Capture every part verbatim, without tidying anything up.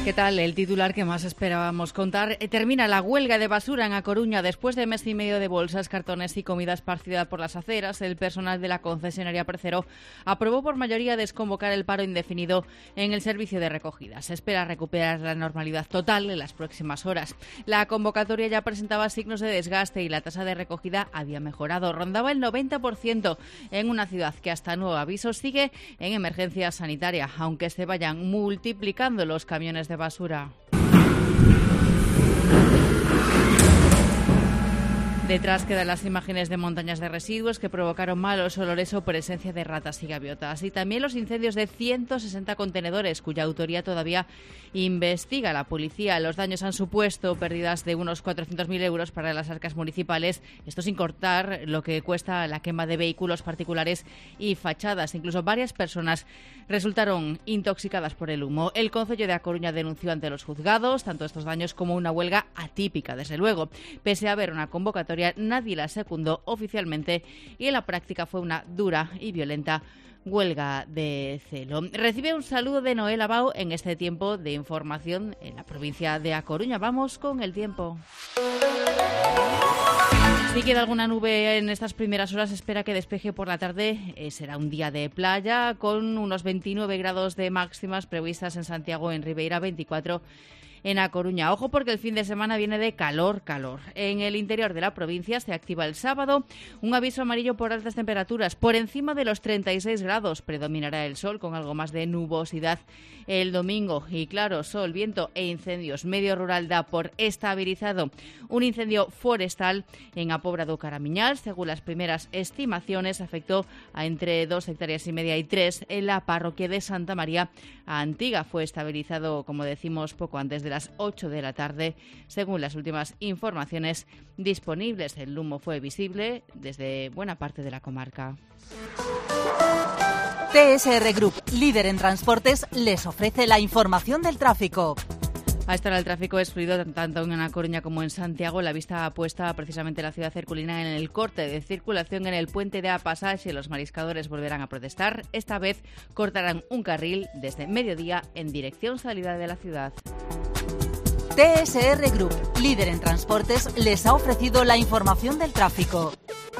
¿Qué tal? El titular que más esperábamos contar. Termina la huelga de basura en A Coruña después de mes y medio de bolsas, cartones y comida esparcida por las aceras. El personal de la concesionaria Precero aprobó por mayoría desconvocar el paro indefinido en el servicio de recogida. Se espera recuperar la normalidad total en las próximas horas. La convocatoria ya presentaba signos de desgaste y la tasa de recogida había mejorado. Rondaba el noventa por ciento en una ciudad que hasta nuevo aviso sigue en emergencia sanitaria, aunque se vayan multiplicando los camiones de basura. Detrás quedan las imágenes de montañas de residuos que provocaron malos olores o presencia de ratas y gaviotas. Y también los incendios de ciento sesenta contenedores, cuya autoría todavía investiga la policía. Los daños han supuesto pérdidas de unos cuatrocientos mil euros para las arcas municipales. Esto sin cortar lo que cuesta la quema de vehículos particulares y fachadas. Incluso varias personas resultaron intoxicadas por el humo. El Concello de A Coruña denunció ante los juzgados tanto estos daños como una huelga atípica, desde luego. Pese a haber una convocatoria, nadie la secundó oficialmente y en la práctica fue una dura y violenta huelga de celo. Recibe un saludo de Noel Abao en este tiempo de información en la provincia de A Coruña. Vamos con el tiempo. Si queda alguna nube en estas primeras horas, espera que despeje por la tarde. Eh, será un día de playa con unos veintinueve grados de máximas previstas en Santiago, en Ribeira, veinticuatro en A Coruña. Ojo, porque el fin de semana viene de calor, calor. En el interior de la provincia se activa el sábado un aviso amarillo por altas temperaturas. Por encima de los treinta y seis grados predominará el sol con algo más de nubosidad el domingo. Y claro, sol, viento e incendios. Medio Rural da por estabilizado un incendio forestal en Apobrado Caramiñal. Según las primeras estimaciones, afectó a entre dos hectáreas y media y tres en la parroquia de Santa María Antiga. Fue estabilizado, como decimos, poco antes de las ocho de la tarde. Según las últimas informaciones disponibles, el humo fue visible desde buena parte de la comarca. T S R Group, líder en transportes, les ofrece la información del tráfico. A esta hora el tráfico es fluido tanto en A Coruña como en Santiago. La vista puesta precisamente en la ciudad herculina en el corte de circulación en el puente de A Pasaje. Los mariscadores volverán a protestar. Esta vez cortarán un carril desde mediodía en dirección salida de la ciudad. T S R Group, líder en transportes, les ha ofrecido la información del tráfico.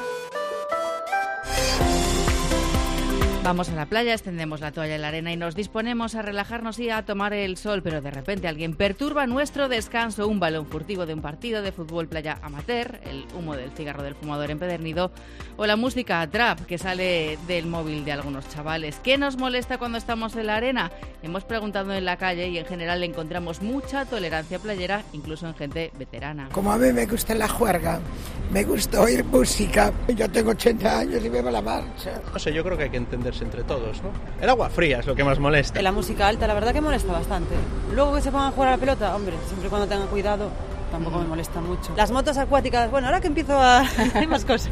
Vamos a la playa, extendemos la toalla en la arena y nos disponemos a relajarnos y a tomar el sol, pero de repente alguien perturba nuestro descanso. Un balón furtivo de un partido de fútbol playa amateur, el humo del cigarro del fumador empedernido o la música trap que sale del móvil de algunos chavales. ¿Qué nos molesta cuando estamos en la arena? Hemos preguntado en la calle y en general encontramos mucha tolerancia playera, incluso en gente veterana. Como a mí me gusta la juerga, me gusta oír música. Yo tengo ochenta años y me va la marcha. No sé, yo creo que hay que entenderse entre todos, ¿no? El agua fría es lo que más molesta. La música alta, la verdad que molesta bastante. Luego que se pongan a jugar a la pelota, hombre, siempre y cuando tengan cuidado, tampoco me molesta mucho. Las motos acuáticas, bueno, ahora que empiezo a... hay más cosas.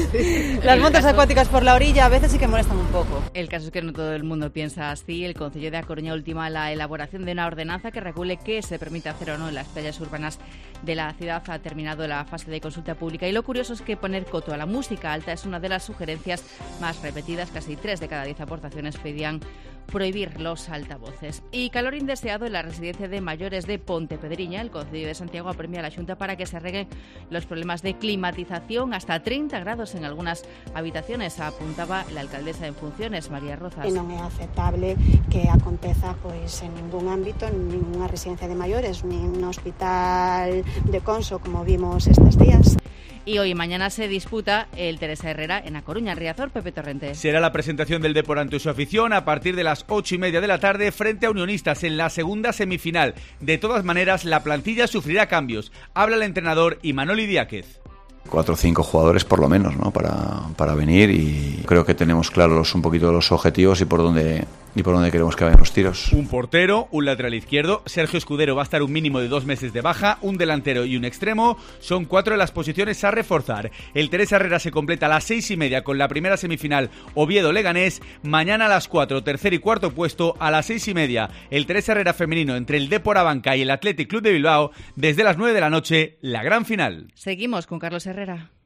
Las motos caso... acuáticas por la orilla a veces sí que molestan un poco. El caso es que no todo el mundo piensa así. El Concello de A Coruña ultima la elaboración de una ordenanza que regule qué se permite hacer o no en las playas urbanas de la ciudad. Ha terminado la fase de consulta pública y lo curioso es que poner coto a la música alta es una de las sugerencias más repetidas. Casi tres de cada diez aportaciones pedían prohibir los altavoces. Y calor indeseado en la residencia de mayores de Pontepedriña. El Concello de Santiago apremia a la Xunta para que se arreglen los problemas de climatización. Hasta treinta grados en algunas habitaciones, apuntaba la alcaldesa en funciones, María Rozas. E non é aceptable que aconteza pois en ningún ámbito, en ninguna residencia de maiores, nin no hospital de Conso, como vimos estes días. Y hoy y mañana se disputa el Teresa Herrera en A Coruña. Riazor, Pepe Torrente. Será la presentación del Depor ante su afición a partir de las ocho y media de la tarde frente a Unionistas en la segunda semifinal. De todas maneras, la plantilla sufrirá cambios. Habla el entrenador Imanol Idiáquez. Cuatro o cinco jugadores por lo menos, ¿no? para, para venir, y creo que tenemos claros un poquito los objetivos y por dónde y por dónde queremos que vayan los tiros. Un portero, un lateral izquierdo, Sergio Escudero va a estar un mínimo de dos meses de baja, un delantero y un extremo, son cuatro de las posiciones a reforzar. El Teresa Herrera se completa a las seis y media con la primera semifinal Oviedo-Leganés, mañana a las cuatro, tercer y cuarto puesto, a las seis y media el Teresa Herrera femenino entre el Depor Abanca y el Athletic Club de Bilbao, desde las nueve de la noche, la gran final. Seguimos con Carlos Herrera.